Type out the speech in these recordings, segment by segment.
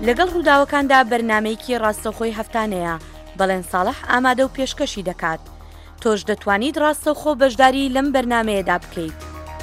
لەگەڵ ڕووداوەکاندا بەرنامەیەکی ڕاستەوخۆی هەفتانەیە بەڵێن ساڵح ئامادە و پێشکەشی دەکات. تۆش دەتوانیت ڕاستەوخۆ بەشداری لەم بەرنامەیەدا بکەیت.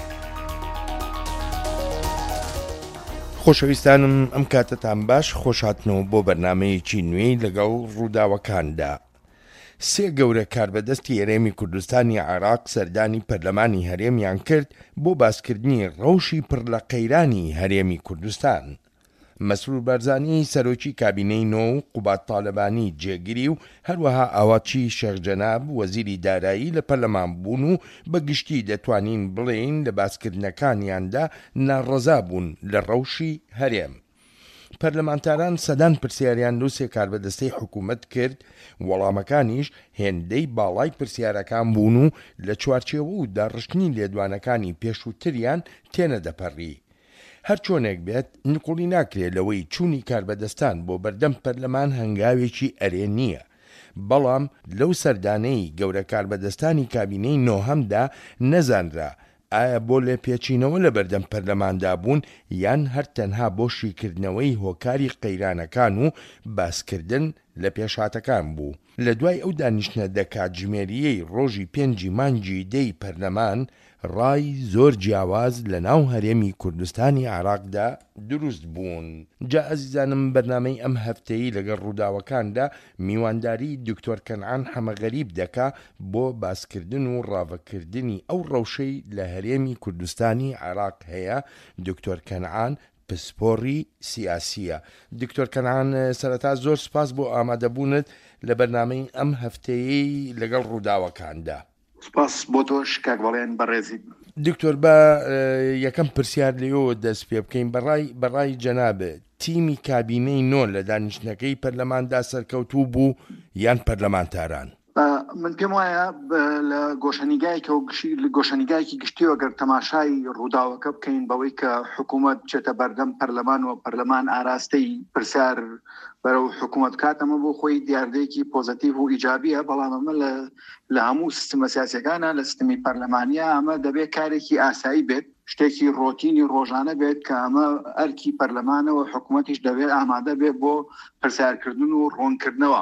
خۆشەویستانم ئەم کاتتان باش، خۆشهاتنەوە بۆ بەرنامەیەکی نوێی لەگەڵ ڕووداوەکاندا. سێ گەورە کاربەدەستی هەرێمی کوردستانی عێراق سەردانی پەرلەمانی هەرێمیان کرد بۆ باسکردنی ڕەوشی پڕ لە قەیرانی هەرێمی کوردستان. مەسرور بارزانی سەرۆکی کابینەی نۆ و قوبات تاالبانی جێگیری و هەروەها ئاواچی شێخ جەناب وەزیری دارایی لە پەرلەمان بوون و بەگشتی دەتوانین بڵێین لە باسکردنەکانیاندا ناڕەزا بوون لە ڕەوشی هەرێم. پەرلەمانتاران سەدان پرسیاریان لەو سێ کاربەدەستەی حکوومەت کرد، وەڵامەکانیش هێندەی باڵای پرسیارەکان بوون و لە چوارچێوە و داڕشتنی لێدوانەکانی پێشووتریان تێنە دەپەڕی. هەر چۆنێک بێت نقوڵی ناکرێت لەوەی چوونی کاربەدەستان بۆ بەردەم پەرلەمان هەنگاوێکی ئەرێ نییە، بەڵام لەو سەردانەی گەورە کاربەدەستانی کابینەی نۆهەمدا نەزانرا ئایا بۆ لێپێچینەوە لە بەردەم پەرلەماندا بوون یان هەر تەنها بۆ شیکردنەوەی هۆکاری قەیرانەکان و باسکردن لە پێشهاتەکان بوو. لە دوای ئەو دانیشتنە دەکاتژمێریەی ڕۆژی 5 مانگی دەی پەرلەمان ڕای زۆر جیاواز لە ناو هەرێمی کوردستانی عێراقدا دروست بوون. جا ئەزیزانم، بەرنامەی ئەم هەفتەیە لەگەڵ ڕووداوەکاندا میوانداری دکتۆر کەنعان حەمەغەریب دەکا بۆ باسکردن و ڕاوەکردنی ئەو ڕەوشەی لە هەرێمی کوردستانی عێراق هەیە. دکتۆر کەنعان پسپۆڕی سیاسیە. دکتۆر کەنعان، سەرەتا زۆر سپاس بۆ ئامادەبوونت لە بەرنامەی ئەم هەفتەیە لەگەڵ ڕووداوەکاندا. سپاس بۆ تۆش کاکبەڵێن بەڕێزی. دکتۆر، بە یەکەم پرسیار لێەوە دەست پێ بکەین. بەڕای جەنابێ تیمی کابینەی نۆ لە دانیشتنەکەی پەرلەماندا سەرکەوتوو بوو یان پەرلەمانتاران؟ من پێم وایە لە گۆشەنیگایەکی گشتیەوە گەر تەماشای ڕووداوەکە بکەین بەوەی کە حکوومەت بچێتە بەردەم پەرلەمان و پەرلەمان ئاراستەی پرسیار بەرەو حکوومەت کاتەمە بۆ خۆی دیاردەیەکی پۆزەتیڤ و ئیجابیە، بەڵام ئەمە لە هەموو سیستەمە سیاسیەکانە لە سیستەمی پەرلەمانیە ئەمە دەبێت کارێکی ئاسایی بێت، شتێکی ڕۆتینی ڕۆژانە بێت کە ئەمە ئەرکی پەرلەمانەوە حکوومەتیش دەبێت ئامادە بێت بۆ پرسیارکردن و ڕوونکردنەوە.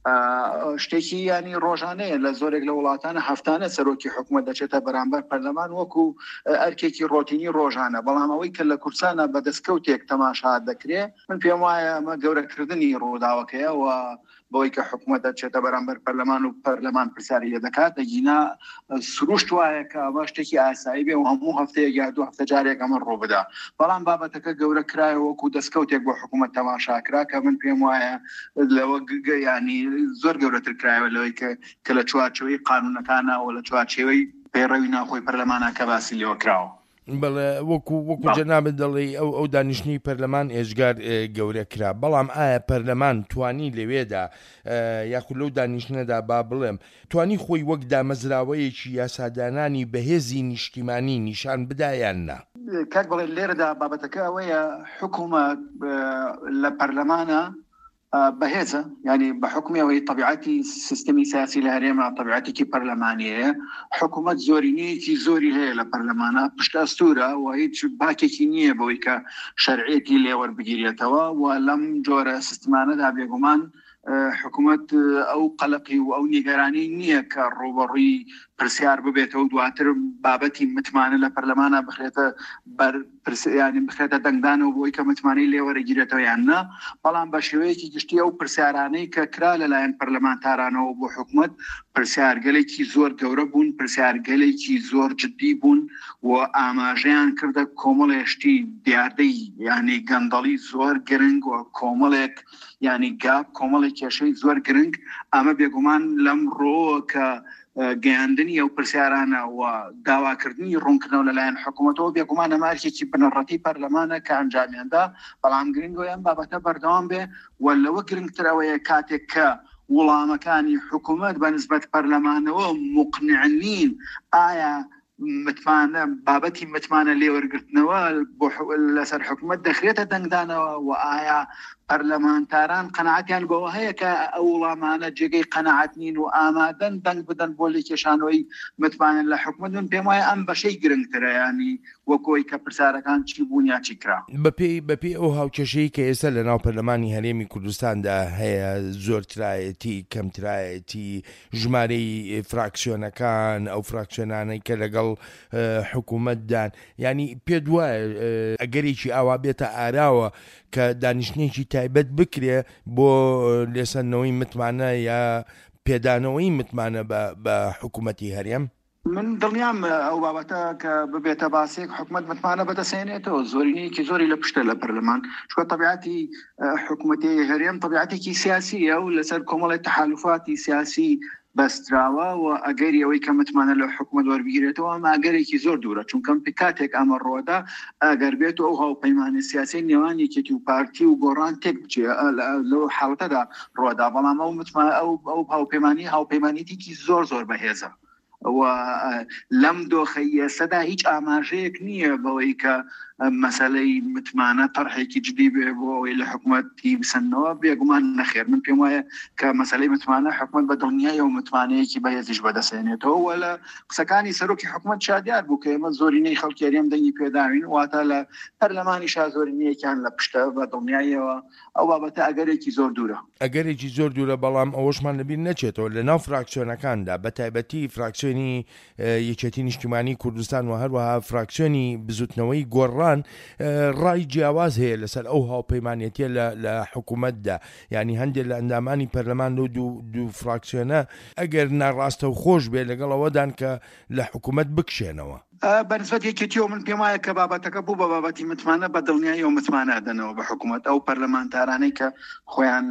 شتێکی ینی ڕۆژانەیە لە زۆرێک لە وڵاتانە هەفتانە سەرۆکی حکوومەت دەچێتە بەرامبەر پەرلەمان وەکو ئەرکێکی ڕۆتینی ڕۆژانە، بەڵام ئەوەی کە لە کورسانە بەدەستکەوتێک تەماشا دەکرێت من پێم وایە ئەمە گەورەکردنی ڕووداوەکەیە و بەوەی کە حکوومەت دەچێتە بەرامبەر پەرلەمان و پەرلەمان پرسیاری لێ دەکات دەگینا سروشت وایە کە ئەمە شتێکی ئاسایی بێ و هەموو هەفتەیەک یا دوو هەفتە جارێک ئەمە ڕوو بدا، بەڵام بابەتەکە گەورە کرایەوە وەکو دەستکەوتێک بۆ حکوومەت تەماشاکرا کە من پێم وایە لەوە ینی زۆر گەورەتر کرایەوە لەوەی کە لە چوارچێوەی قانونەکانەوە لە چوارچێوەی پەیڕەوی ناوخۆی پەرلەمانە کە باسی لێوە کراوە. بەڵێ وەکو جەنابەت دەڵێ ئەو دانیشتنی پەرلەمان ئێژگار گەورە کرا، بەڵام ئایا پەرلەمان توانی لەوێدا یاخود لەو دانیشتنەدا با بڵێم توانی خۆی وەک دامەزراوەیەکی یاسادانانی بەهێزی نیشتیمانی نیشان بدایان نا؟ کاک بڵێ لێرەدا بابەتەکە ئەوەیە حکوومەت لە پەرلەمانە بەهێزە، ینی بە حکومیەوەی طبیعەتی سیستەمی سیاسی لە هەرێمە طبیعەتێکی پەرلەمانیەیە، حکوومەت زۆرینەیەکی زۆری هەیە لە پەرلەمانە، پشت ئەستوورە و هیچ باکێکی نییە بەوەی کە شەرعیەتی لێوەربگیرێتەوە و لەم جۆرە سیستمانەدا بێگومان حکوومەت ئەو قەلقی و ئەو نیگەرانی نییە کە ڕوبەڕووی پرسیار ببێتەوە دواتر بابەتی متمانە لە پەرلەمانە بخرێتە دەنگدانەوە بۆی کە متمانەی لێوەرەگیرێتەوە یان نا، بەڵام بە شێوەیەکی گشتی ئەو پرسیارانەی کە کرا لەلایەن پەرلەمانتارانەوە بۆ حکوومەت پرسیارگەلێکی زۆر گەورە بوون، پرسیارگەلێکی زۆر جددی بوون و ئاماژەیان کردە کۆمەڵێشتی دیاردەی ینی گەندەڵی زۆر گرنگ و کۆمەڵێک ینی گاپ کۆمەڵێک کێشەی زۆر گرنگ. ئەمە بێگومان لەم ڕۆ کە گەیاندنی ئەو پرسیارانە و داواکردنی ڕوونکردنەوە لەلایەن حکوومەتەوە بێگومانە مارکێکی بنەڕەتی پەرلەمانە کە ئەنجامیاندا، بەڵام گرنگۆیان بابەتە بەردەوام بێ و لەوە گرنگترەوەیە کاتێک کە وڵامەکانی حکوومەت بە نسبەت پەرلەمانەوە مقنعین ئایا متمانە بابەتی متمانە لێوەرگرتنەوە لەسەر حکوومەت دەخرێتە دەنگدانەوە و ئایا پەرلەمانتاران قەناعەتیان بەوە هەیە کە ئەو وڵامانە جێگەی قەناعەت نین و ئامادەن دەنگ بدەن بۆ لێکێشانەوەی متمانن لە حکومەت. من پێم وایە ئەم بەشەی گرنگترە، ینی وەکۆی کە پرسیارەکان چی بوون یا چی کرا. بەپێی ئەو هاوکێشەیە کە ئێستا لە ناو پەرلەمانی هەرێمی کوردستاندا هەیە، زۆرترایەتی کەمترایەتی ژمارەی فراکسیۆنەکان، ئەو فراکسیۆنانەی کە لەگەڵ حکوومەتدان، ینی پێ دوایە ئەگەرێکی ئاوا بێتە ئاراوە کە دانیشتێکی تایبەت بکرێ بۆ لێسەنەوەی متمانە یا پێدانەوەی متمانە بە حکوومەتی هەرێم. من دڵنیام ئەو بابەتە کە ببێتە باسێک حکومەت متمانە بەدەسێنێتەوە، زۆرینەیەکی زۆری لە پشتە لە پەرلەمان، چونکە طبیعەتی حکوومەتی هەرێم طبیعەتێکی سیاسیە و لەسەر کۆمەڵی تەحالوفاتی سیاسی بەستراوە و ئەگەری ئەوەی کە متمانە لە حکومەت وەربگیرێتەوە ئەمە ئەگەرێکی زۆر دوورە، چونکەم کاتێک ئەمە ڕۆدا ئەگەر بێت ئەو هاوپەیمانی سیاسی نێوان یەکێتی و پارتی و گۆڕان تێک بچێ لەو حاڵەتەدا ڕۆدا، بەڵام ئەو هاوپەیمانیتێکی زۆر زۆر بەهێزە و لەم دۆخەی ئێستادا هیچ ئاماژەیەک نییە بەوەی کە مەسەلەی متمانە طرحێکی جدی بێ بۆ ئەوەی لە حکومەتی بسەنەوە. بێگومان نەخێر، من پێم وایە کە مەسەلەی متمانە حکومەت بە دڵنیایە و متمانەیەکی بەهێزیش بەدەسێنێتەوە و لە قسەکانی سەرۆکی حکومەت شادیار بوو کە ئێمە زۆرینەی خەڵکی هەرێم دەنگی پێداوین، واتە لە پەرلەمانیشا زۆرینەیەکیان لە پشتە بە دڵنیایەوە ئەو بابەتە ئەگەرێکی زۆر دوورە. بەڵام ئەوەشمان لەبیر نەچێتەوە لە ناو فراکسیۆنەکاندا، بە تایبەتی فراکسیۆنی یەکێتی نیشتیمانی کوردستان و هەروەها فراکسیۆنی بزوتنەوەی گۆڕان ڕای جیاواز هەیە لەسەر ئەو هاوپەیمانێتیە لە حکوومەتدا، ینی هەندێک لە ئەندامانی پەرلەمان و دوو فراکسیۆنە ئەگەر ناڕاستە و خۆش بێ لەگەڵەوەدان کە لە حکوومەت بکشێنەوە. بەنسبەت یەکێتیەوە من پێم وایە کە بابەتەکە بوو بە بابەتی متمانە بە دڵنیایی و متمانە دەنەوە بە حکوومەت. ئەو پەرلەمانتارانەی کە خۆیان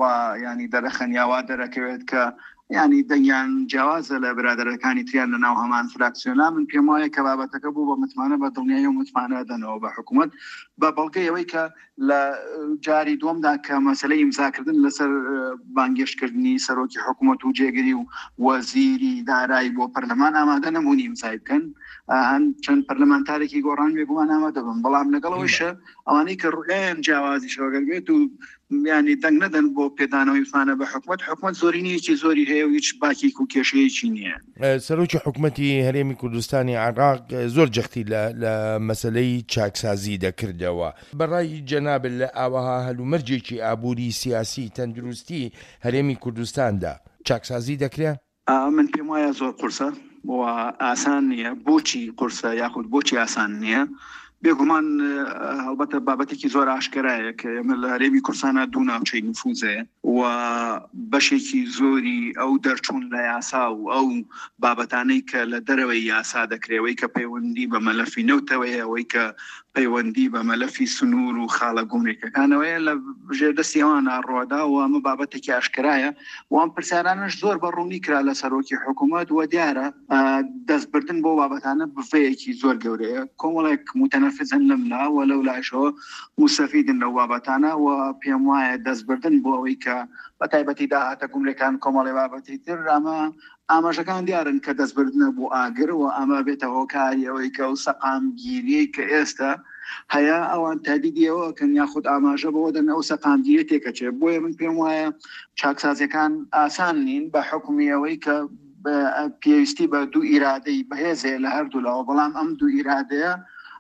ینی دەرەخەن یاوا دەرەکەوێت کە ینی دەنگیان جیاوازە لە برادەرەکانی تریان لە ناو هەمان فراکسیۆنا، من پێم وایە کە بابەتەکە بوو بە متمانە بە دڵنیایی و متمانە دەنەوە بە حکوومەت، بە بەڵگەی ئەوەی کە لە جاری دووەمدا کە مەسەلەی ئیمزاکردن لەسەر بانگێشتکردنی سەرۆکی حکوومەت و جێگیری و وەزیری دارایی بۆ پەرلەمان ئامادە نەبوونی ئیمزای بکەن. چەند پەرلەمانتارێکی گۆڕان بێگومان ئامادە بن، بەڵام لەگەڵەوەیشە ئەوانەی کە ڕوئیان جیاوازی شەوەگەر بێت و ینی دەنگ نەدەن بۆ پێدانەوەی متمانە بە حکومەت زۆرینەیەکی زۆری هەیە و هیچ باکێک و کێشەیەکی نییە. سەرۆکی حکوومەتی هەرێمی کوردستانی عێراق زۆر جەختی لە مەسەلەی چاکسازی دەکردەوە. بەڕای جەناب لە ئاوەها هەلومەرجێکی ئابووری سیاسی تەندروستی هەرێمی کوردستاندا چاکسازی دەکرێت؟ من پێم وایە زۆر قورسە و ئاسان نییە. بۆچی قورسە یاخود بۆچی ئاسان نییە؟ بێگومان هەڵبەتە بابەتێکی زۆر ئاشکرایە کە ئێمە لە هەرێمی کوردستانە دوو ناوچەی نفوزەیە و بەشێکی زۆری ئەو دەرچوون لە یاسا و ئەو بابەتانەی کە لە دەرەوەی یاسا دەکرێەوەی کە پەیوەندی بە مەلەفی نەوتەوەیە، ئەوەی کە پەیوەندی بە مەلەفی سنوور و خاڵە گومرێکەکانەوەیە لە ژێردەستی ئەوانە ڕۆدا و ئەمە بابەتێکی ئاشکرایە و ئەم پرسیارانش زۆر بەڕوونی کرا لە سەرۆکی حکوومەت و دیارە دەستبردن بۆ بابەتانە بفەیەکی زۆر گەورەیە. کۆمەڵێک متەنەفزن لەملا و لەو لاشەوە مستەفیدن لەو بابەتانە و پێم وایە دەستبردن بۆ ئەوەی کە بە تایبەتی داهاتە گومرێکان کۆمەڵی بابەتی تر ئاماژەکان دیارن کە دەستبردنە بۆ ئاگر و ئەمە بێتە هۆکاری ئەوەی کە ئەو سەقامگیری کە ئێستا هەیە ئەوان تادیدیەوە کەن یاخود ئاماژە بەوە دەن ئەو سەقامگیری تێکەچێ. بۆیە من پێم وایە چاکسازیەکان ئاسان نین بە حکومی ئەوەی کە پێویستی بە دوو ئیرادەی بەهێزێ لە هەردوولەوە، بەڵام ئەم دوو ئیرادەیە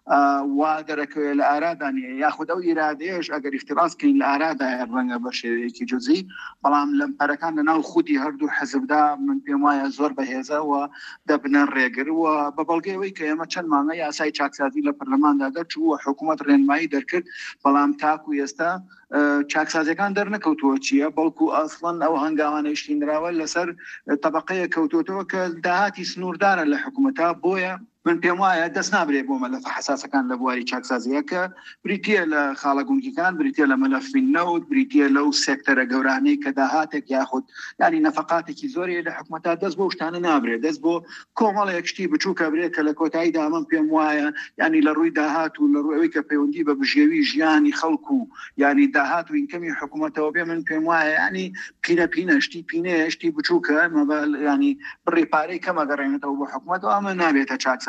وا دەرەکەوێت لە ئارادانیە یاخود ئەو ئیرادەیەش ئەگەر اختیڕاستکەین لە ئارادایە ڕەنگە بە شێوەیەکی جزئی، بەڵام لەم پەرەکان لە ناو خودی هەردوو حزبدا من پێم وایە زۆر بەهێزە و دەبنە ڕێگر و بە بەڵگەیەوەی کە ئێمە چەند مانگە یاسای چاکسازی لە پەرلەماندا دەرچوو و حکوومەت ڕێنمایی دەرکرد، بەڵام تاکو ئێستا چاکسازیەکان دەرنەکەوتووە چییە، بەڵکو ئەسڵەن ئەو هەنگاوانەی نراوە لەسەر تەبەقەیە کەوتوتەوە کە داهاتی سنووردارە لە حکوومەتە. بۆیە من پێم وایە دەست نابرێت بۆ مەلەفە حساسەکان لە بواری چاکسازیە کە بریتە لە خاڵە گونگیەکان، بریتە لە مەلەفی نەوت، بریتە لەو سێکتەرە گەورانەی کە داهاتێک یاخود ینی نەفەقاتێکی زۆری لە حکوومەتە دەست بۆ شتانە نابرێت، دەست بۆ کۆمەڵێک شتی بچووکە برێت کە لە کۆتاییدا من پێم وایە ینی لە ڕووی داهات و لە ڕووی کە پەیوەندی بە بژێوی ژیانی خەڵکو و ینی داهات و ئینکەمی حکوومەتەوە بێ، من پێم وایە ینی پینەشتی پینەیەشتی بچووکە ینی بڕێپارەی کەمەگەڕێنێتەوە بۆ حکوومەت و ئەمە نابێتە چاکسازی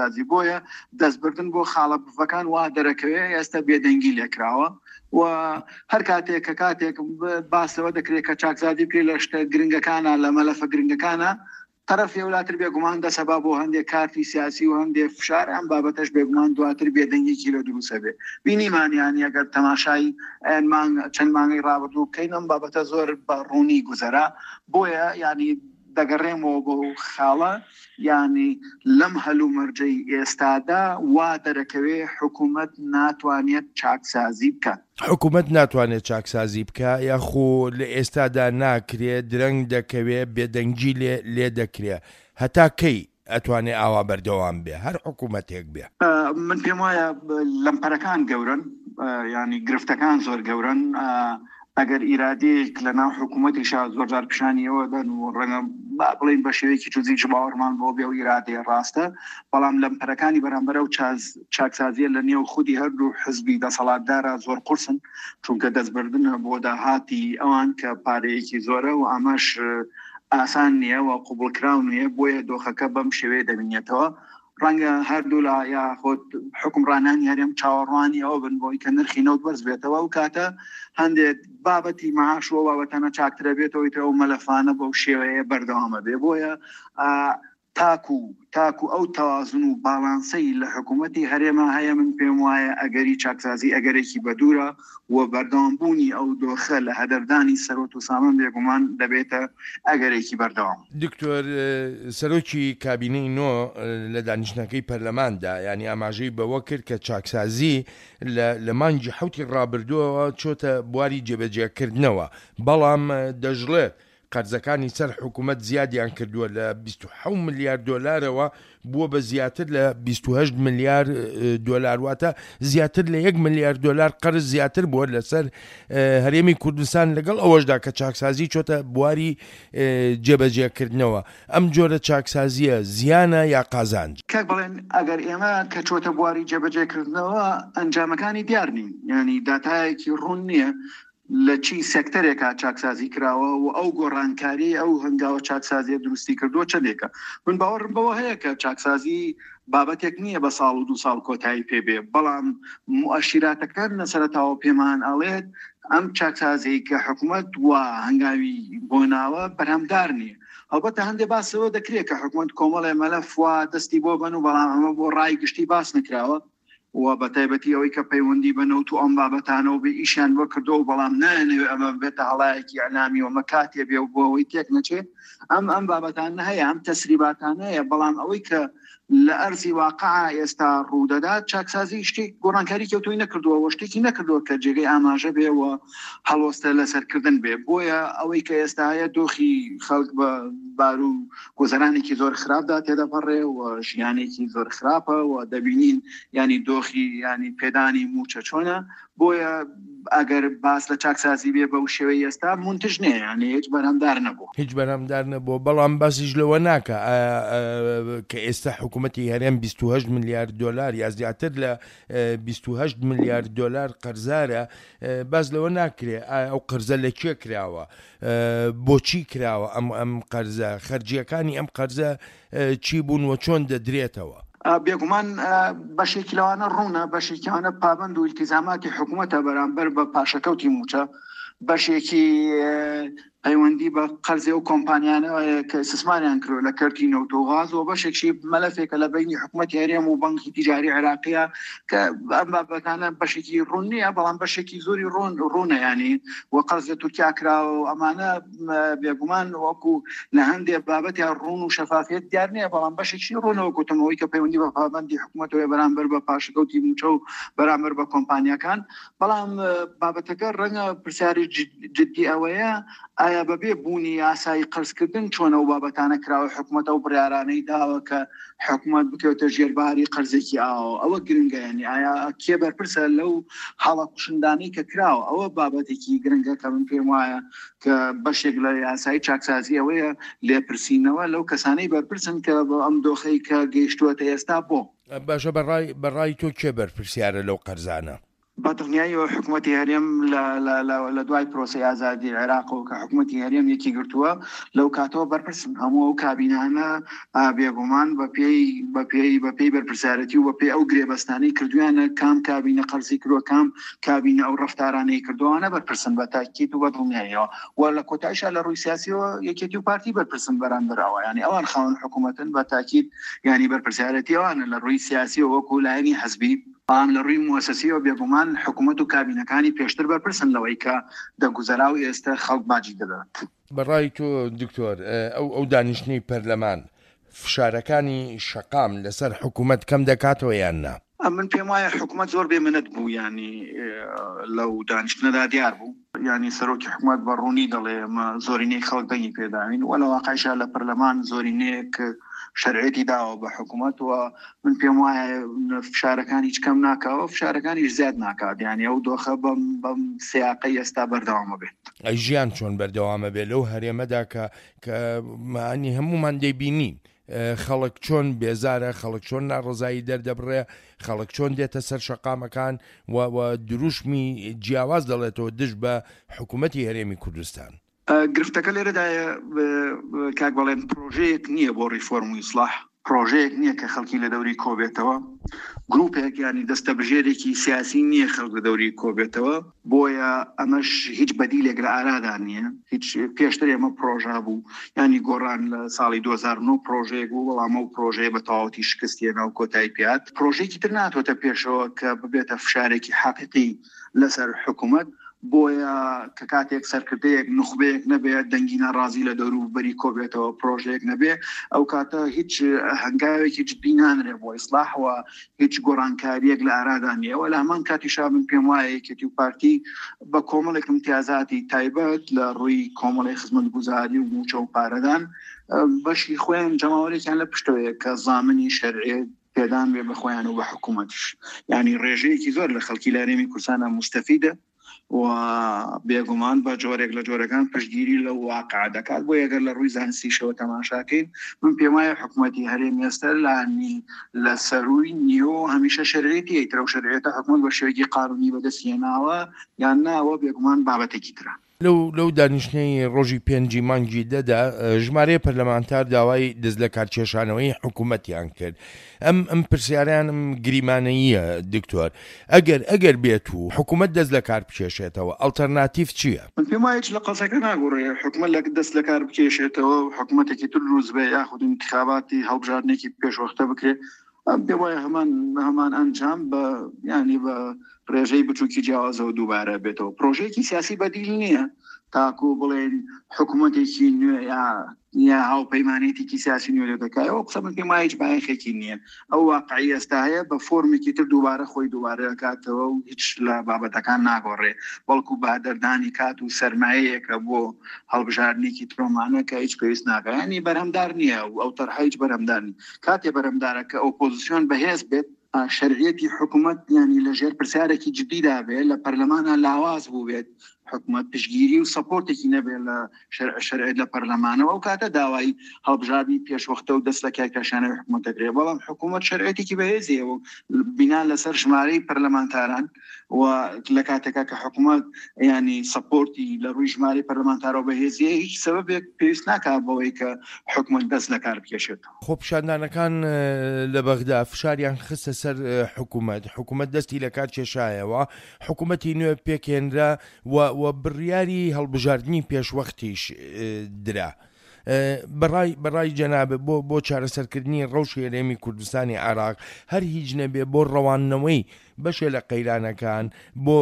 چاکسازی بۆیە دەستبردن بۆ خاڵە بفەکان وا دەرەکەوێ ئێستا بێدەنگی لێکراوە و هەر کاتێک کە کاتێک باسەوە دەکرێت کە چاکسازی بکرێت لە شتە گرنگەکانە لە مەلەفە گرنگەکانە طرف یولاتر بێگومان دەسەبا بۆ هەندێک کارتی سیاسی و هەندێک فشار ئەم بابەتەش بێگومان دواتر بێدەنگێکی لە دروستە بێ بینیمانیان ئەگەر تەماشای چەند مانگی ڕابردوو بکەین ئەم بابەتە زۆر بە ڕوونی گوزەرا بۆیە ینی دەگەڕێمەوە بۆ خاڵە ینی لەم هەلوو مەرجەی ئێستادا وا دەرەکەوێ حکوومەت ناتوانێت چاکسازی بکات حکوومەت ناتوانێت چاکسازی بکە یاخۆ لە ئێستادا ناکرێت درەنگ دەکەوێت بێدەنگی لێ دەکرێت هەتا کەی ئەتوانێت ئاوا بەردەوام بێ هەر حکوومەتێک بێ من پێم وایە لەمپەرەکان گەورن ینی گرفتەکان زۆر گەورن ئەگەر ئیرادەیەک لەناو حکوومەتیشا زۆر جار پیشانیەوە دەن و ڕەنگە بڵین بە شێوەیەکی جوزی باوەڕمان بۆ بێ و ئیرادەیە ڕاستە بەڵام لەمپەرەکانی بەرامبەرە و چاکسازیە لە نێو خودی هەردوو حزبی دەسەڵاتدارە زۆر قورسن چونکە دەستبردنە بۆ داهاتی ئەوان کە پارەیەکی زۆرە و ئەمەش ئاسان نییە و قوبولکراو نیە بۆیە دۆخەکە بەم شێوەیە دەبینێتەوە ڕەنگە هەردوو لا یا خۆت حکمڕانانی هەرێم چاوەڕوانی ئەوە بن بۆی کە نرخی نەوت بەرز بێتەوە و کاتە هەندێک بابەتی مەعاشەوە بابەتانە چاکترە بێتەوەی ترە و مەلەفانە بەو شێوەیە بەردەوامە بێ بۆیە تاکو ئەو تەوازن و باڵانسەی لە حکوومەتی هەرێمە هەیە من پێم وایە ئەگەری چاکسازی ئەگەرێکی بەدوورە و بەردەوامبوونی ئەو دۆخە لە هەدەردانی سەرۆت و سامان بێگومان دەبێتە ئەگەرێکی بەردەوام. دکتۆر سەرۆکی کابینەی نۆ لە دانیشتنەکەی پەرلەماندا ینی ئاماژەی بەوە کرد کە چاکسازی لە مانگی حوتی ڕابردووەوە چۆتە بواری جێبەجێکردنەوە بەڵام دەژڵێت قەرزەکانی سەر حکوومەت زیادیان کردووە لە 27 ملیار دۆلارەوە بووە بە زیاتر لە 28 ملیار دۆلار واتە زیاتر لە 1 ملیار دۆلار قەرز زیاتر بووە لەسەر هەرێمی کوردستان لەگەڵ ئەوەشدا کە چاکسازی چۆتە بواری جێبەجێکردنەوە ئەم جۆرە چاکسازیە زیانە یا قازانج کاک بڵێن ئەگەر ئێمە کە چۆتە بواری جێبەجێکردنەوە ئەنجامەکانی دیار نین ینی داتایەکی ڕوون نییە لە چی سێکتەرێکا چاکسازی کراوە و ئەو گۆڕانکاری ئەو هەنگاوە چاکسازیە دروستی کردووە چەندێکە من باوەڕم بەوە هەیە کە چاکسازی بابەتێک نییە بە ساڵ و 2 ساڵ کۆتایی پێبێ بەڵام مؤشیراتەکان لەسەرەتاوە پێمان ئەڵێت ئەم چاکسازی کە حکوومەت وە هەنگاوی بۆناوە بەرهەمدار نییە هەڵبەتە هەندێک باسەوە دەکرێت کە حکوومەت کۆمەڵێ مەلەف وا دەستی بۆ بن و بەڵام ئەمە بۆ ڕای گشتی باس نکراوە و بەتایبەتی ئەوەی کە پەیوەندی بنەوت و ئەم بابەتانەوە بێ ئیشیان بۆ کردو و بەڵام نانەوێ ئەمە بێتە هەڵایەکی ئەلامی و مەکاتێ بێ و بۆ ئەوەی تێک نەچێت ئەم بابەتان هەیە ئەم تەسریباتان هەیە بەڵام ئەوەی کە لە ئەرزی واقع ئێستا ڕوودەدات چاکسازی شتێک گۆڕانکاری کەوتوی نەکردووە شتێکی نەکردووە کە جێگەی ئاماژە بێ و هەڵوەستە لەسەرکردن بێ بۆیە ئەوەی کە ئێستا هەیە دۆخی خەڵک بە بار و گۆزەرانێکی زۆر خراپدا تێدەپەڕێ و ژیانێکی زۆر خراپە و دەبینین ینی دۆخی ینی پێدانی موچە چۆنە بۆیە ئەگەر باس لە چاکسازی بێ بەو شێوەی ئێستا منتج نێ ینی هیچ بەرهەمدار نەبوو هیچ بەرهەمدار نەبوو بەڵام باسیش لەوە ناکە کە ئێستا حکوومەتی هەرێم 28 ملیار دۆلار یا زیاتر لە 28 ملیار دۆلار قەرزارە باس لەوە ناکرێ ئەو قەرزە لەکوێ کراوە بۆچی کراوە ئەم قەرزە خەرجیەکانی ئەم قەرزە چی بوون و چۆن دەدرێتەوە بێگومان بەشێکی لەوانە ڕوونە بەشێکیانە پابند و التیزاماتی حکوومەتە بەرامبەر بە پاشەکەوتی موچە بەشێکی پەیوەندی بە قەرزێ و کۆمپانیانەوە کە استثماریان کردو لە کەرتی نەوت و غاز و بەشێکی مەلەفێکە لە بینی حکوومەتی هەرێم و بانکی تیجاری عێراقیە کە ئەم بابەتانە بەشێکی ڕوون نییە بەڵام بەشێکی زۆری ڕوونە ینی و قەرز لە تورکیا کراوە و ئەمانە بێگومان وەکو لە هەندێک بابەتیان ڕوون و شەفافیت دیار نییە بەڵام بەشێکی ڕوونەوە گوتمەوەی کە پەیوەندی بە پابەندی حکوومەتەوە بەرامبەر بە پاشەکەوتی موچە و بەرامبەر بە کۆمپانیەکان بەڵام بابەتەکە ڕەنگە پرسیاری جددی ئەوەیە ئایا بەبێ بوونی یاسایی قەرزکردن چۆنە و بابەتانە کراوە حکوومەتە و بڕیارانەی داوە کە حکوومەت بکەوتە ژێرباری قەرزێکی ئەوە گرنگە ینی ئایا کێ بەرپرسە لەو هەڵە قوشندانەی کە کراوە ئەوە بابەتێکی گرنگە کە من پێم وایە کە بەشێک لە یاسایی چاکسازی ئەوەیە لێپرسینەوە لەو کەسانەی بەرپرسن کە بە ئەم دۆخەی کە گەیشتووەتە ئێستا بۆ باشە بەڕای تۆ کێ بەرپرسیارە لەو قەرزانە بەدڵنیاییەوە حکوومەتی هەرێم لە دوای پرۆسی ئازادی عێراق و کە حکوومەتی هەرێم یەکی گرتووە لەو کاتەوە بەرپرسن هەموو ئەو کابینانە بێگومان بە پێی بەرپرسیارەتی و بە پێی ئەو گرێبەستانەی کردویانە کام کابینە قەرزی کردووە کام کابینە ئەو ڕەفتارانەی کردووانە بەرپرسن بە تاکید و بەدڵنیاییەوە و لە کۆتاییشا لە ڕووی سیاسیەوە یەکێتی و پارتی بەرپرسن بەرامبەرەوە ینی ئەوان خاوەن حکوومەتن بە تاکید ینی بەرپرسیارەتی ئەوانە لە ڕووی سیاسی و وەکو لایەنی حەزبی لە ڕووی موسسیەوە بێگومان حکوومەت و کابینەکانی پێشتر بەرپرسن لەوەی کە دەگوزەرا و ئێستا خەڵک باجی دەدات. بەڕای تۆ دکتۆر ئەو دانیشتنی پەرلەمان فشارەکانی شەقام لەسەر حکوومەت کەم دەکاتەوە یان نا؟ من پێم وایە حکوومەت زۆر بێمنەت بوو ینی لەو دانیشتنەدا دیار بوو ینی سەرۆکی حکوومەت بەڕوونی دەڵێ زۆرینەی خەڵک دەنگی پێداوین وە لە واقعیشا لە پەرلەمان زۆرینەیەک شەرعێتی داوە بە حکوومەت و من پێم وایە فشارەکانی هیچ کەم ناکەوە فشارەکانی زیاد ناکات ینی ئەو دۆخە بەم سیاقی ئێستا بەردەوامە بێت. ئەی ژیان چۆن بەردەوامە بێت لەو هەرێمەدا کە معنی هەمومان دەیبینین خەڵک چۆن بێزارە خەڵک چۆن ناڕزایی دەردەبڕێ خەڵک چۆن دێتە سەر شەقامەکان و دروشمی جیاواز دەڵێتەوە دژ بە حکوومەتی هەرێمی کوردستان. گرفتەکە لێرەدایە کاک بەڵێن پرۆژەیەک نییە بۆ ڕیفۆرم و ئیسلاح پرۆژەیەک نییە کە خەڵکی لە دەوری کۆبێتەوە گروپێک ینی دەستە بژێرێکی سیاسی نییە خەڵک لە دەوری کۆبێتەوە بۆیە ئەمەش هیچ بەدیلێک لە ئارادا نییە هیچ پێشتر ئێمە پرۆژە بوو ینی گۆڕان لە ساڵی 2009 پرۆژەیەک بوو بەڵام ئەو پرۆژەیە بە تەواوەتی شکستیەنە و کۆتایی پێات پرۆژێکی تر ناتوێتە پێشەوە کە ببێتە فشارێکی حەقیقی لەسەر حکوومەت بۆیە کە کاتێک سەرکردەیەک نخبەیەک نەبێت دەنگی ناڕازی لە دەوروبەری کۆبێتەوە پرۆژەیەک نەبێ ئەو کاتە هیچ هەنگاوێکی جدی نانرێ بۆ ئیسلاحەوە هیچ گۆڕانکاریەک لە ئارادا نییەوە لە هەمان کاتیشا من پێم وایە یەکێتی و پارتی بە کۆمەڵێک امتیازاتی تایبەت لە ڕووی کۆمەڵی خزمەتگوزاری و موچە و پارەدان بەشی خۆیان جەماوەرێکیان لە پشتەوەیە کە زامنی شەرعێ پێدان بێ بە خۆیان و بە حکوومەتیش ینی ڕێژەیەکی زۆر لە خەڵکی لە هەرێمی کوردستانە مستەفیدە و بێگومان بە جۆرێک لە جۆرەکان پشتگیری لە واقع دەکات بۆ ئەگەر لە ڕووی زانستیشەوە تەماشاکەین من پێم وایە حکوومەتی هەرێمی ئێستا لانی لە سەرووی نیۆ هەمیشە شەرعێتی ئەیترە و شەرعێتە حکوومەت بە شێوەیەکی قانونی بەدەستهێناوە یان ناوە بێگومان بابەتێکی ترە. لەو دانیشتنەی ڕۆژی 5 مانگی دەدا ژمارەیە پەرلەمانتار داوای دەست لە کارکێشانەوەی حکوومەتیان کرد ئەم پرسیارانم گریمانەییە دکتۆر ئەگەر بێت و حکوومەت دەست لە کار بکێشێتەوە ئەڵتەرناتیڤ چییە؟ من پێم وایە لە قەسەکە ناگۆڕێ حکوومەت لە دەست لە کار بکێشێتەوە و حکوومەتێکی تر دروست بێ یاخود انتخاباتی هەڵبژاردنێکی پێشوەختە بکرێت پێم وایە هەمان ئەنجام بە ینی بە ڕێژەی بچووکی جیاوازەوە دووبارە بێتەوە پرۆژەیەکی سیاسی بەدیل نییە تاکو بڵێن حکوومەتێکی نوێ یا هاوپەیمانێتێکی سیاسی نوێ لێ دەکایەوە قسە من پێم وایە هیچ بایەخێکی نییە ئەو واقعی ئێستا هەیە بە فۆرمێکی تر دووبارە خۆی دووبارە دەکاتەوە و هیچ لە بابەتەکان ناگۆڕێ بەڵکو بادەردانی کات و سەرمایەیەکە بۆ هەڵبژاردنێکی ترۆمانە کە هیچ پێویست ناکات ینی بەرهەمدار نییە و ئەو تەرحە هیچ بەرهەمدار نیە کاتێ بەرهەمدارە کە ئۆپۆزیسیۆن بەهێز بێت شەرعیەتی حکوومەت ینی لەژێر پرسیارێکی جدیدا بێت لە پەرلەمانە لاواز بوو بێت حکوومەت پشگیری و سەپۆرتێکی نەبێت لە شەرعیت لە پەرلەمانەوە و کاتە داوای هەڵبژاردنی پێشوەختە و دەست لە کارکێشانەوەی حکوومەت دەکرێت بەڵام حکوومەت شەرعیەتێکی بەهێزیە و بنا لەسەر ژمارەی پەرلەمانتاران و لە کاتێکا کە حکوومەت ینی سەپۆرتی لە ڕووی ژمارەی پەرلەمانتارەوە بەهێزیە هیچ سەبەبێک پێویست ناکات بەوەی کە حکوومەت دەست لە کار بکێشێتەوە. خۆ پیشاندانەکان لە بەغدا فشاریان خستە سەر حکوومەت دەستی لە کار کێشایەوە حکوومەتی نوێ پێکێنرا و بڕیاری هەڵبژاردننی پێشوەختیش درا بەڕای جەنابێ بۆ چارەسەرکردنی ڕەوشی هەرێمی کوردستانی عێراق هەر هیچ نەبێ بۆ ڕەوانەوەی بەشێ لە قەیرانەکان بۆ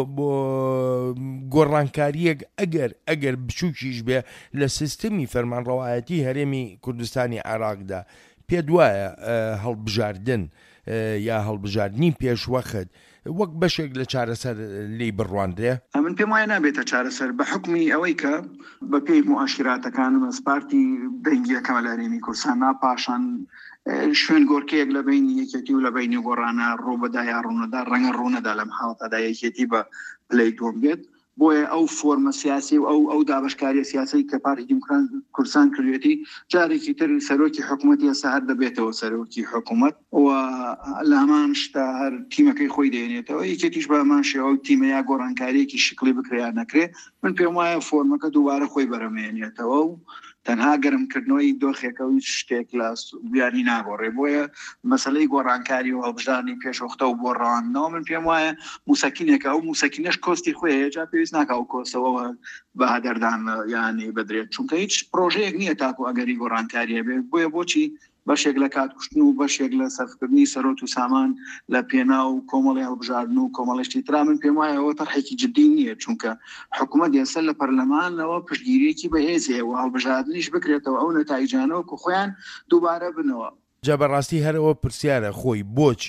گۆڕانکاریەک ئەگەر بچووکیش بێ لە سیستەمی فەرمانڕەوایەتی هەرێمی کوردستانی عێراقدا پێت وایە هەڵبژاردن یا هەڵبژاردننی پێشوەخت وەک بەشێک لە چارەسەر لی بڕواندرێ؟ من پێم وایە نابێتە چارەسەر بە حکمی ئەوەی کە بە پێی مواشراتەکان مەسپارتی دەنگیەکەمە لە هەرێمی کوردستان پاشان شوێن گۆرکەیەک لە بینی یەکێتی و لە بینی گۆڕانە ڕووبەدا یا ڕوونەدا ڕەنگە ڕوونەدا لەم حاڵەتەدا یەکێتی بە پلەی دووەم بێت بۆیە ئەو فۆرمە سیاسی و ئەو دابشکاری سیاسی کە پارتی دیموکراسی کوردستان کردوێتی جارێکی تر سەرۆکی حکوومەتی ئێستا هەر دەبێتەوە سەرۆکی حکوومەت و لە هەمان شتا هەر تیمەکەی خۆی دێنێتەوە یەکێتیش بە هەمان شێوە تیمەیە گۆڕانکاریەکی شکلی بکرێ نەکرێ من پێم وایە فۆرمەکە دووبارە خۆی بەرەمێنێتەوە و تەنها گەرمکردنەوەی دۆخێکەوەی شتێک لە بیانی ناگۆڕێ بۆیە مەسلەی گۆڕانکاری و هەڵبژاردننی پێشوەختە و بۆ ڕەوانەوە من پێم وایە موسەکینێکە ئەو موسەکینەش کۆستی خۆی جا پێویست ناکە و کۆسەوە بە هەدەردان ینی بدرێت چونکە هیچ پرۆژەیەک نییە تاکو ئەگەری گۆڕانکاریە بێت بۆیە بۆچی بەشێک لە کاتکوشتن و بەشێک لە سەرفکردنی سەرۆت و سامان لە پێنا و کۆمەڵی هەڵبژاردن و کۆمەڵشتی ترا من پێم وایە ئەوە تەرحێکی جدی نییە چونکە حکوومەت ئێستا لە پەرلەمانەوە پشتگیریەکی بەهێزەیە و هەڵبژاردنیش بکرێتەوە ئەو نەتایجانەوە کە خۆیان دووبارە بنەوە. جا بەڕاستی هەرەوە پرسیارە خۆی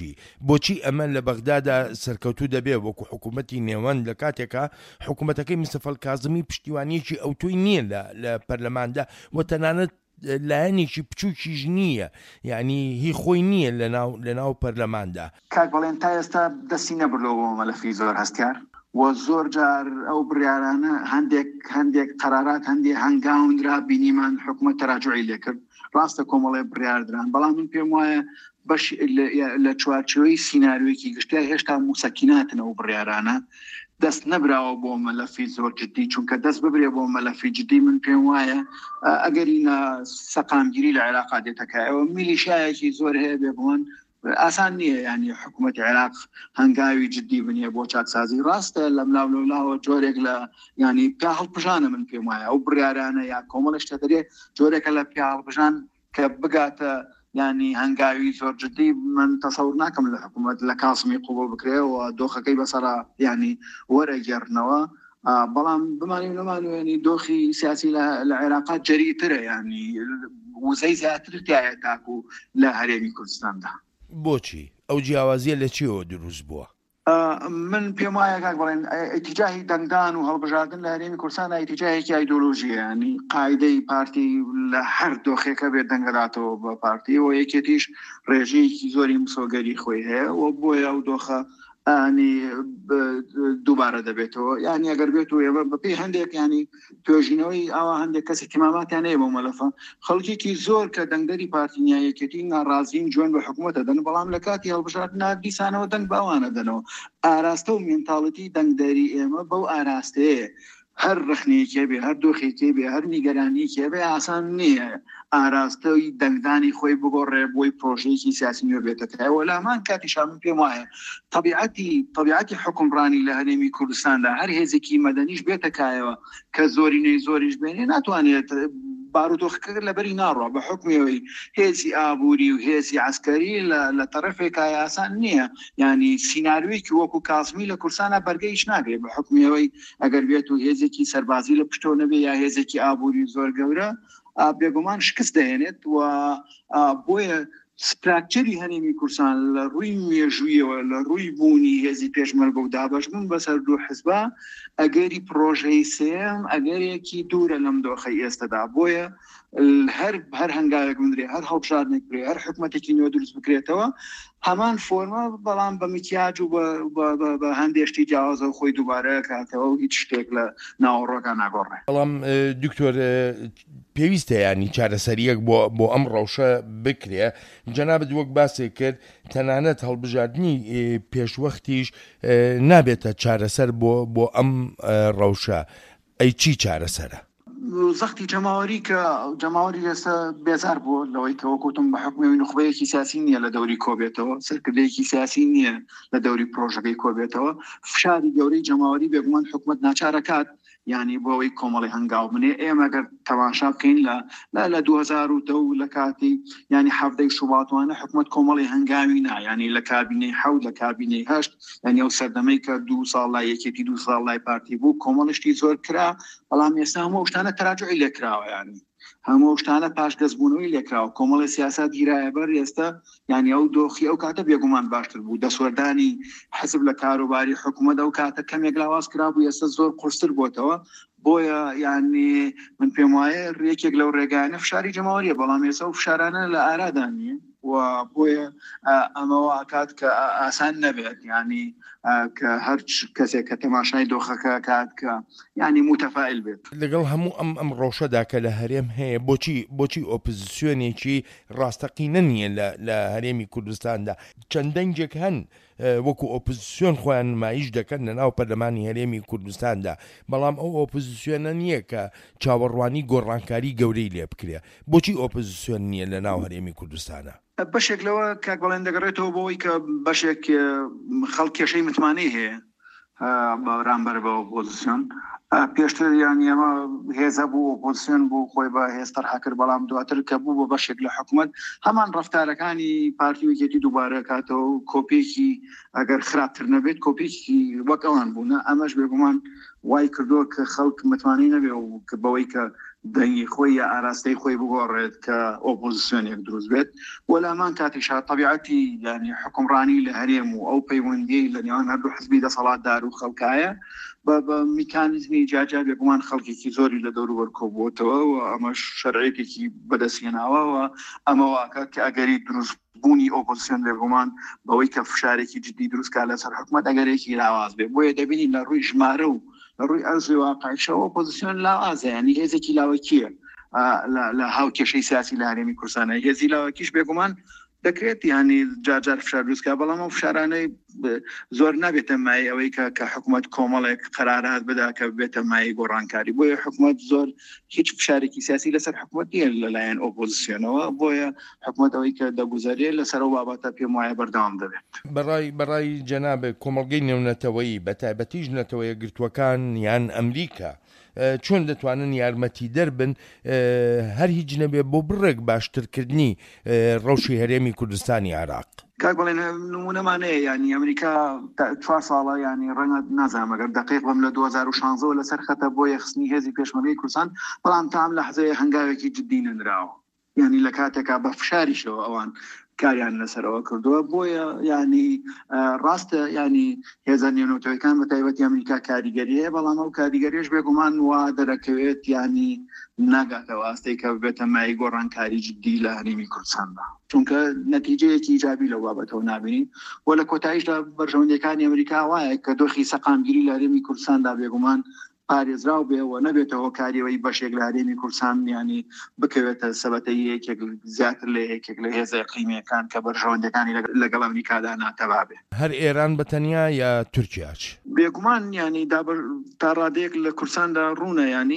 بۆچی ئەمە لە بەغدادا سەرکەوتوو دەبێ وەکو حکوومەتی نێوەند لە کاتێکە حکوومەتەکەی مستەفا کاظمی پشتیوانیەکی ئەوتۆی نییە لە پەرلەماندا و تەنانەت لایەنێکی بچووکیش نییە یعنی هی خۆی نییە لە ناو پەرلەماندا. کاک بەڵێن تا ئێستا دەستی نەبرلەوە مەلەفی زۆر هەستیار و زۆر جار ئەو بڕیارانە هەندێک قەرارات هەندێک هەنگاوندرا بینیمان حکوومەت تەراجوعی لێ کرد ڕاستە کۆمەڵێ بڕیاردران بەڵام من پێم وایە بەش لە چوارچێوەی سیناریۆیەکی گشتیا هێشتا موسەکیناتن ئەو بڕیارانە دەست نەبراوە بۆ مەلەفی زۆر جدی چونکە دەست ببرێ بۆ مەلەفی جدی من پێم وایە ئەگەرینە سەقامگیری لە عێراق دێتەکایەوە میلیشایەکی زۆر هەیە بێ بڵێن ئاسان نییە ینی حکوومەتی عێراق هەنگاوی جدی بنیە بۆ چاکسازی ڕاستە لە ملاولاوە جۆرێک لە ینی پیا هەڵبژانە من پێم وایە ئەو بڕیارانە یا کۆمەڵ شتەدەرێ جۆرێکە لە پیا هەڵبژان کە بگاتە ینی هەنگاوی زۆر جدی من تەسەور ناکەم لە حکوومەت لە کاسمی قوبڵ بکرێەوە دۆخەکەی بەسەرا ینی وەرەگەڕنەوە بەڵام بمانی نەمانوێنی دۆخی سیاسی لە عێراقات جەریترە ینی وزەی زیاتر تایە تاکو لە هەرێمی کوردستاندا. بۆچی ئەو جیاوازیە لە چیەوە دروست بووە؟ من پێم وایە کاک بڵێن ئیتیجاهی دەنگدان و هەڵبژاردن لە هەرێمی کوردستاندا ئیتیجاهێکی ئایدۆلۆژیە ینی قاعدەی پارتی لە هەر دۆخێکە بێت دەنگداتەوە بە پارتی و یەکێتیش ڕێژەیەکی زۆری مسۆگەری خۆی هەیە و بۆیە ئەو دۆخە دووبارە دەبێتەوە ینی ئەگەر بێت و ئێوە بەپی هەندێک ینی توێژینەوەی ئاوا هەندێک کەسی تیماماتیان هەیە بۆ مەلەفە خەڵکێکی زۆر کە دەنگدەری پارتینیایەکێتی ناڕازین جوێن بە حکوومەتە دەن بەڵام لە کاتی هەڵبژاردنە دیسانەوە دەنگ باوانە دەنەوە ئاراستە و مێنتاڵەتی دەنگدەری ئێمە بەو ئاراستەیە هەر ڕخنێکێ بێ هەر دۆخێکێ بێ هەر نیگەرانیکێ بێ ئاسان نییە ئاراستەی دەنگدانی خۆی بگۆڕێ بۆی پرۆژەیەکی سیاسی نوێ بێتەکەەوە لامان کاتیشا من پێم وایە طبیعەتی حکومڕانی لە هەرێمی کوردستاندا هەر هێزێکی مەدەنیش بێتەکایەوە کە زۆریش بێنێ ناتوانێت بارودۆخەکە لەبەری ناڕۆ بە حکمەوەی هێزی ئابووری و هێزی عسکەری لە تەرەفێکە ئاسان نییە ینی سیناریۆیەکی وەکو کاسمی لە کورسانە بەرگەیش ناگرێت بە حکمەوەی ئەگەر بێت و هێزێکی سەربازی لە پشتۆ نەبێ یا هێزێکی ئابووری زۆر گەورە بێگومان شکست دەهێنێت و بۆیە ستراکچەری هەرێمی کوردستان لە ڕووی مێژوویەوە لە ڕووی بوونی هێزی پێشمەرگە و دابەشبوون بەسەر دوو حزبە ئەگەری پرۆژەی سێم ئەگەرێکی دوورە لەم دۆخەی ئێستادا بۆیە هەر هەنگاوێک بندرێ هەر هەڵبژاردنێک بکرێ هەر حکوومەتێکی نوێ دروست بکرێتەوە هەمان فۆرمە بەڵام بە مکیاج و بە هەندێشتی جیاوازە و خۆی دووبارە کاتەوە و هیچ شتێک لە ناوەڕۆکە ناگۆڕێ. بەڵام دکتۆر پێویستە ینی چارەسەریەک بۆ ئەم ڕەوشە بکرێ جەنابەت وەک باسێک کرد تەنانەت هەڵبژاردننی پێشوەختیش نابێتە چارەسەر بۆ ئەم ڕەوشە ئەی چی چارەسەرە؟ زەختی جەماوەری کە جەماوەری ئێستا بێزار بووە لەوەی کە وەکوتم بە حکومەوەی نخبەیەکی سیاسی نییە لە دەوری کۆبێتەوە سەرکردەیەکی سیاسی نییە لە دەوری پرۆژەکەی کۆبێتەوە فشاری گەورەی جەماوەری بێگومان حکومەت ناچارەکات ینی بۆەوەی کۆمەڵی هەنگاو بنێ ئێمە گەر تەماشا بکەین لە 2010 لە کاتی ینی هەفتەی شوباتوانە حکومەت کۆمەڵی هەنگاوی نا ینی لە کابینەی حەوت لە کابینەی هەشت ینی ئەو سەردەمەی کە 2 ساڵ لای یەکێتی 2 ساڵ لای پارتی بوو کۆمەڵشتی زۆر کرا بەڵام ئێستا هەموو شتانە تەراجعی لێکراوە ینی هەموو شتانە پاشگەزبوونەوەی لێکراوە کۆمەڵی سیاسات گیرایە بەر ئێستا ینی ئەو دۆخی ئەو کاتە بێگومان باشتر بوو دەسوەردانی حزب لە کاروباری حکومەت ئەو کاتە کەمێک لاواز کرابوو ئێستا زۆر قورستر بووتەوە بۆیە ینی من پێم وایە ڕێکێک لەو ڕێگانە فشاری جەماوەریە بەڵام ئێستا و فشارانە لە ئارادان نیە و بۆیە ئەمەوە ئاکات کە ئاسان نەبێت ینی کە هەر کەسێک کە تەماشای دۆخەکە کات کە ینی متەفائل بێت لەگەڵ هەموو ئەم ڕۆژەدا کە لە هەرێم هەیە بۆچی ئۆپۆزیسیۆنێکی ڕاستەقینە نییە لە هەرێمی کوردستاندا چەند دەنگێک هەن وەکو ئۆپۆزیسیۆن خۆیان نمایش دەکەن لە ناو پەرلەمانی هەرێمی کوردستاندا بەڵام ئەو ئۆپۆزیسیۆنە نییە کە چاوەڕوانی گۆڕانکاری گەورەی لێ بکرێ بۆچی ئۆپۆزیسیۆن نییە لە ناو هەرێمی کوردستانە بەشێک لەوە کاک بەڵێن دەگەڕێتەوە بۆەوەی کە بەشێک خەڵک کێشەی متمانەی هەیە بەرامبەر بە ئۆپۆزیسیۆن پێشتر یانی ئەمە هێزە بوو ئۆپۆزیسیۆن بوو خۆی بە هێزتر حاکرد بەڵام دواتر کە بوو بە بەشێک لە حکوومەت هەمان ڕەفتارەکانی پارتی وەکێتی دووبارە کاتەوە کۆپێکی ئەگەر خراپتر نەبێت کۆپێکی وەک ئەوان بوونە ئەمەش بێگومان وای کردووە کە خەڵک متمانەی نەبێ و کە بەوەی کە دەنگی خۆی یا ئاراستەی خۆی بگۆڕێت کە ئۆپۆزیسیۆنێک دروست بێت وەلامان کاتیشا تەبیعەتی ینی حکومڕانی لە هەرێم و ئەو پەیوەندی لە نێوان هەردوو حزبی دەسەڵاتدار و خەڵکایە بە میکانیزمی جاجا بێگومان خەڵکێکی زۆری لە دەوروبەر کۆبووتەوە و ئەمەش شەرعێکێکی بەدەستهێناوە ئەمەواکە کە ئەگەری دروست بوونی ئۆپۆزیسیۆن بێگومان بەوەی کە فشارێکی جدی دروستکە لەسەر حکوومەت ئەگەرێکی لاواز بێ بۆیە دەبینی لە ڕووی ژمارە و لە ڕووی ئەرزی واقعیشەوە ئۆپۆزیسیۆن لاوازە ینی هێزێکی لاوەکیە لە هاوکێشەی سیاسی لە هەرێمی کوردستانە هێزی لاوەکیش بێگومان دەکرێت ینی جار فشار دروستکە بەڵام ئەو فشارانەی زۆر نابێتە مای ئەوەی کە حکوومەت کۆمەڵێک قەرارات بدا کە بێتە مای گۆڕانکاری بۆیە حکوومەت زۆر هیچ فشارێکی سیاسی لەسەر حکوومەت نیە لەلایەن ئۆپۆزیسیۆنەوە بۆیە حکوومەت ئەوەی کە دەگوزارێت لەسەر ئەو بابەتە پێم وایە بەردەوام دەبێت بەڕای جەنابێ کۆمەڵگەی نێونەتەوەیی بە تایبەتیش نەتەوەیە گرتوەکان یان ئەمریکا چۆن دەتوانن یارمەتی دەربن هەر هیچ نەبێ بۆ بڕێک باشترکردنی ڕەوشی هەرێمی کوردستانی عێراق کاک بەڵێن نمونەمانەیە ینی ئەمریکا 4 ساڵە ینی ڕەنگە نازانم ئەگەر دقیق بەم لە 2016 لەسەر خەتە بۆ یەخستنی هێزی پێشمەرگەی کوردستان بەڵام تام لە حزەیە هەنگاوێکی جدی نەنراوە ینی لە کاتێکا بە فشاریشەوە ئەوان کاریان لەسەرەوە کردووە بۆیە ینی ڕاستە ینی هێزە نێونەتەوەیەکان بە تایبەتی ئەمریکا کاریگەریە بەڵام ئەو کاریگەریش بێگومان وا دەرەکەوێت ینی ناگاتەوە ئاستەی کە بێتە مای گۆڕانکاری جدی لە هەرێمی کوردستاندا چونکە نەتیجەیەکی ایجابی لەو بابەتەوە نابینین و لە کۆتاییشدا بەرژەوەندەکانی ئەمریکا وایە کە دۆخی سەقامگیری لە هەرێمی کوردستاندا بێگومان پارێزراو بێ و نەبێتەوە کاریەوەی بەشێک لە هەرێمی کوردستان ینی بکەوێتە سەبەتەی یەکێک زیاتر لە یەکێک لە هێزە ئیقلیمیەکان کە بەرژەوەندەکانی لەگەڵ ئەمریکادا ناتەوا بێ هەر ئێران بەتەنیا یا تورکیاچ بێگومان ینی تا ڕادەیەک لە کوردستاندا ڕوونە ینی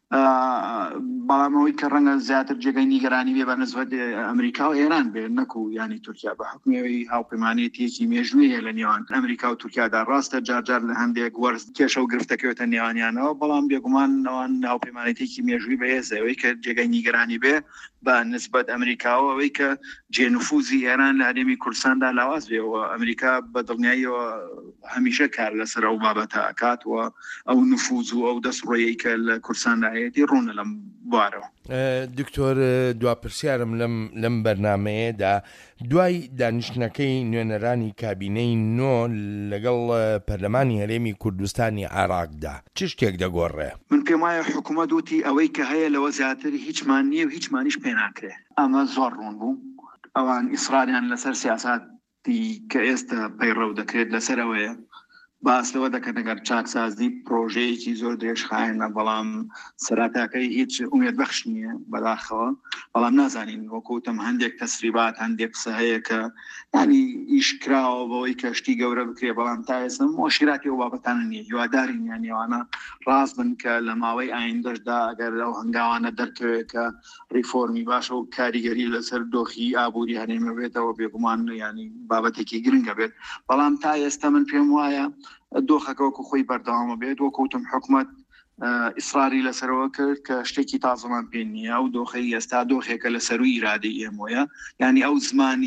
بەڵامەوەی کە ڕەنگە زیاتر جێگەی نیگەرانی بێ بە نسبەت ئەمریکا و ئێران بێ نەکو ینی تورکیا بە حکومەوەی هاوپەیمانێتیەکی مێژوویە لە نێوان ئەمریکا و تورکیادا ڕاستە جارجار لە هەندێک وەرز کێشە و گرفتەکەوێتە نێوانیانەوە بەڵام بێگومان ئەوان هاوپەیمانێتێکی مێژووی بەهێزەوەی کە جێگەی نیگەرانی بێ بە نسبەت ئەمریکاوە ئەوەی کە جێنفوزی ئێران لە هەرێمی کوردستاندا لاواز بێەوە ئەمریکا بە دڵنیاییەوە هەمیشە کار لەسەر ئەو بابەتە ئەکاتوە ئەو نفوز و ئەو دەسڕۆیەی کە لە کوردستاندایەتی ڕوونە لەم بوارەوە دکتۆر دواپرسیارم لەم بەرنامەیەدا دوای دانیشتنەکەی نوێنەرانی کابینەی نۆ لەگەڵ پەرلەمانی هەرێمی کوردستانی عێراقدا چ شتێک دەگۆڕێ من پێم وایە حکوومەت وتی ئەوەی کە هەیە لەوە زیاتر هیچمان نییە و هیچمانیش پێ ناکرێ ئەمە زۆر ڕوون بوو ئەوان ئیسراریان لەسەر سیاساتی کە ئێستا پەیڕەو دەکرێت لەسەرەوەیە باسەوە دەکەن ئەگەر چاکسازی پرۆژەیەکی زۆر درێژخایەنە بەڵام سەراتاکەی هیچ ئومێد بەخش نییە بەداخەوە بەڵام نازانین وەکوتم هەندێک تەسریبات هەندێک قسە هەیە کە ینی ئیشکراوە بەوەی کە شتی گەورە بکرێ بەڵام تا ئێستا مۆشیراتی و بابەتانە نییە هیوادارین یانیوانە ڕاست بن کە لە ماوەی ئایندەشدا ئەگەر ئەو هەنگاوانە دەرکەوێت کە ریفۆرمی باشە و کاریگەری لەسەر دۆخی ئابووری هەرێمە بێتەوە بێگومان ینی بابەتێکی گرنگە بێت بەڵام تا ئێستا من پێم وایە دۆخەکە وەکو خۆی بەردەوامە بێت وەکوتم حکوومەت ئیسراری لەسەرەوە کرد کە شتێکی تازەمان پێ نییە و دۆخەی ئێستا دۆخێکە لە سەروی ئیرادەی ئێمەیە ینی ئەو زمانی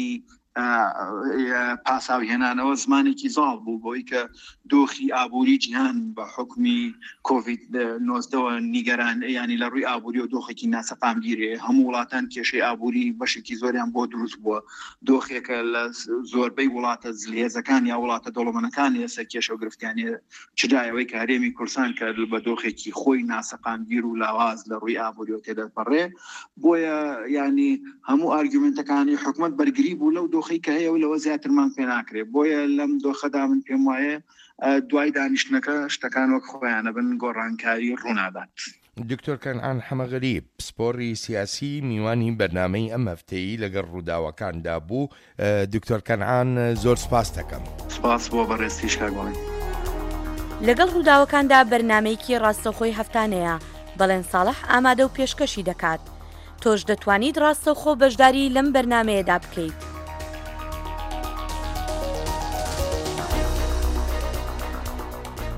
پاساوهێنانەوە زمانێکی زاڵ بوو بۆی کە دۆخی ئابووری جیهان بە حکمی کۆڤید 19 نیگەران ینی لە ڕووی ئابووری و دۆخێکی ناسەپامگیرێ هەموو وڵاتان کێشەی ئابووری بەشێکی زۆریان بۆ دروست بووە دۆخێکە لە زۆربەی وڵاتە زلهێزەکان یا وڵاتە دەوڵەمەندەکان ێستا کێشە و گرفتیانێ چدایەوەی کە هەرێمی کورسان کە بە دۆخێکی خۆی ناسەپامگیر و لاواز لە ڕووی ئابووری و تێدەپەڕێ بۆیە ینی هەموو ئارگومنتەکانی حکومت بەرگری بوو لەو دۆخی کە هەیە و لەوە زیاترمان پێ ناکرێت بۆیە لەم دۆخەدا من پێم وایە دوای دانیشتنەکە شتەکان وەک خۆیانە بن گۆڕانکاری ڕوونادات. دکتۆر کەنعان حەمەغەریب پسپۆڕی سیاسی میوانی بەرنامەی ئەم هەفتەیی لەگەڵ ڕووداوەکاندا بوو. دکتۆر کەنعان زۆر سپاس دەکەم. سپاس بۆ بەڕێزیش کاگۆڵی. لەگەڵ ڕووداوەکاندا بەرنامەیەکی ڕاستەوخۆی هەفتانەیە بەڵێن ساڵح ئامادە و پێشکەشی دەکات. تۆش دەتوانیت ڕاستەوخۆ بەشداری لەم بەرنامەیەدا بکەیت.